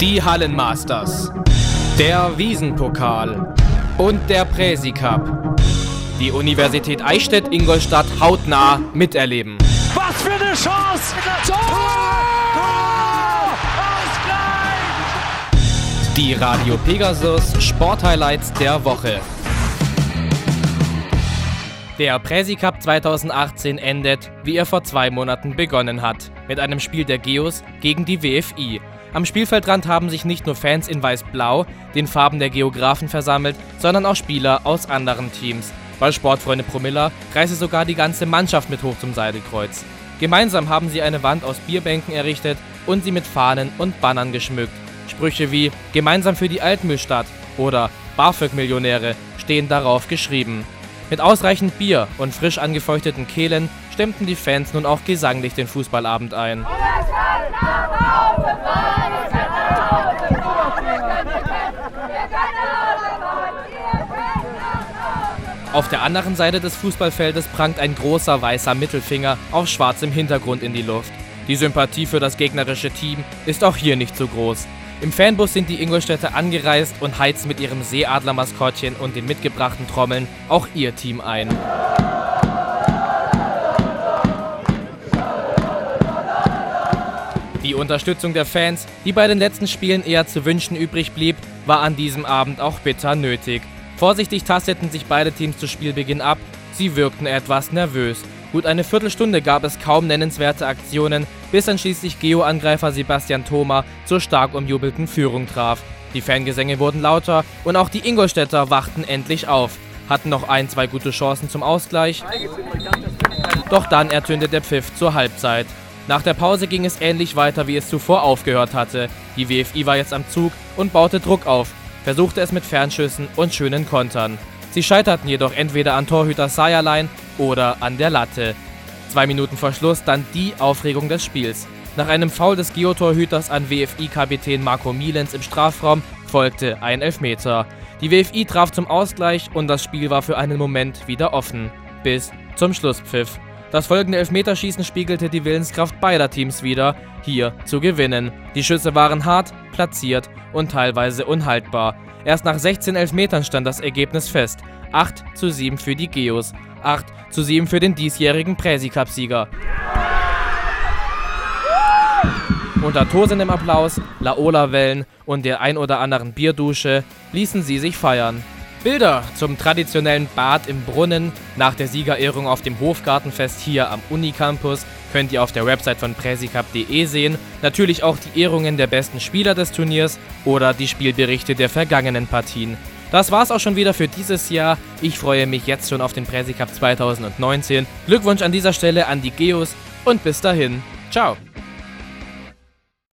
Die Hallenmasters, der Wiesenpokal und der Präsi Cup. Die Universität Eichstätt-Ingolstadt hautnah miterleben. Was für eine Chance! Tor! Ausgleich! Die Radio Pegasus Sporthighlights der Woche. Der Präsi Cup 2018 endet, wie er vor 2 Monaten begonnen hat, mit einem Spiel der Geos gegen die WFI. Am Spielfeldrand haben sich nicht nur Fans in Weiß-Blau, den Farben der Geografen, versammelt, sondern auch Spieler aus anderen Teams. Bei Sportfreunde Promilla reiste sogar die ganze Mannschaft mit hoch zum Seidelkreuz. Gemeinsam haben sie eine Wand aus Bierbänken errichtet und sie mit Fahnen und Bannern geschmückt. Sprüche wie „Gemeinsam für die Altmühlstadt" oder „BAföG-Millionäre" stehen darauf geschrieben. Mit ausreichend Bier und frisch angefeuchteten Kehlen stemmten die Fans nun auch gesanglich den Fußballabend ein. Auf der anderen Seite des Fußballfeldes prangt ein großer weißer Mittelfinger auf schwarzem Hintergrund in die Luft. Die Sympathie für das gegnerische Team ist auch hier nicht so groß. Im Fanbus sind die Ingolstädter angereist und heizen mit ihrem Seeadler-Maskottchen und den mitgebrachten Trommeln auch ihr Team ein. Die Unterstützung der Fans, die bei den letzten Spielen eher zu wünschen übrig blieb, war an diesem Abend auch bitter nötig. Vorsichtig tasteten sich beide Teams zu Spielbeginn ab, sie wirkten etwas nervös. Gut eine Viertelstunde gab es kaum nennenswerte Aktionen, bis dann schließlich Geo-Angreifer Sebastian Thoma zur stark umjubelten Führung traf. Die Fangesänge wurden lauter und auch die Ingolstädter wachten endlich auf, hatten noch 1-2 gute Chancen zum Ausgleich, doch dann ertönte der Pfiff zur Halbzeit. Nach der Pause ging es ähnlich weiter, wie es zuvor aufgehört hatte. Die WFI war jetzt am Zug und baute Druck auf, versuchte es mit Fernschüssen und schönen Kontern. Sie scheiterten jedoch entweder an Torhüter Sayerlein oder an der Latte. 2 Minuten vor Schluss dann die Aufregung des Spiels. Nach einem Foul des Geotorhüters an WFI-Kapitän Marco Mielens im Strafraum folgte ein Elfmeter. Die WFI traf zum Ausgleich und das Spiel war für einen Moment wieder offen. Bis zum Schlusspfiff. Das folgende Elfmeterschießen spiegelte die Willenskraft beider Teams wider, hier zu gewinnen. Die Schüsse waren hart, platziert und teilweise unhaltbar. Erst nach 16 Elfmetern stand das Ergebnis fest. 8:7 für die Geos, 8:7 für den diesjährigen Präsi Cup-Sieger. Unter tosendem Applaus, Laola-Wellen und der ein oder anderen Bierdusche ließen sie sich feiern. Bilder zum traditionellen Bad im Brunnen nach der Siegerehrung auf dem Hofgartenfest hier am Unicampus könnt ihr auf der Website von präsicup.de sehen. Natürlich auch die Ehrungen der besten Spieler des Turniers oder die Spielberichte der vergangenen Partien. Das war's auch schon wieder für dieses Jahr. Ich freue mich jetzt schon auf den Präsi Cup 2019. Glückwunsch an dieser Stelle an die Geos und bis dahin. Ciao.